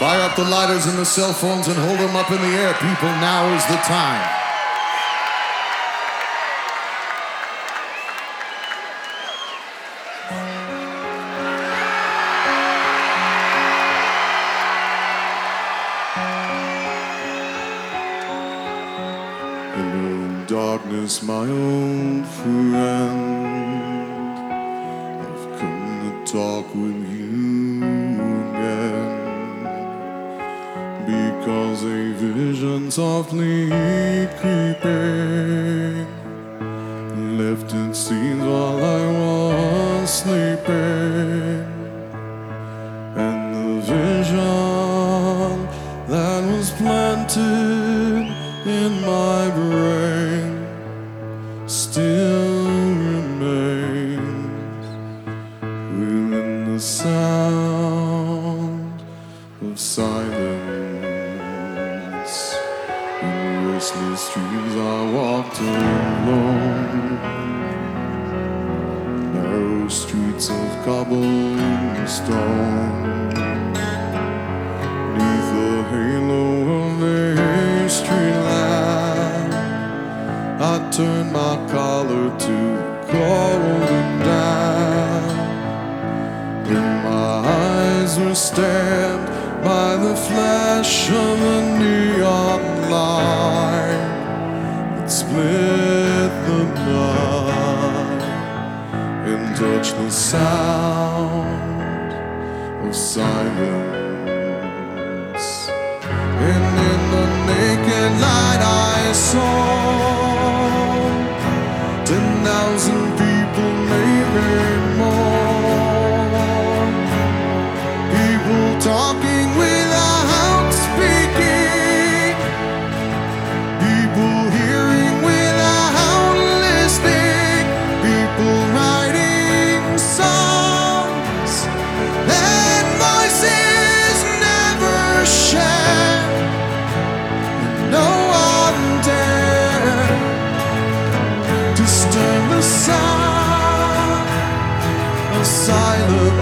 Fire up the lighters and the cell phones and hold them up in the air. People, now is the time. Hello, darkness, my old friend. I've come to talk with you again, because a vision softly creeping left its seeds while I was sleeping. And the vision that was planted in my brain still remains within the sound of silence. In restless streams I walked alone, narrow streets of cobblestone, neath the halo of a street lamp. I turned my collar to golden dawn, and my eyes were stabbed by the flash of a neon light that split the night and touched the sound of silence. And in the naked light I saw 10,000 people, maybe more. People talking without speaking, people hearing without listening, people writing songs and voices never shared. No one dared disturb the sound of silence.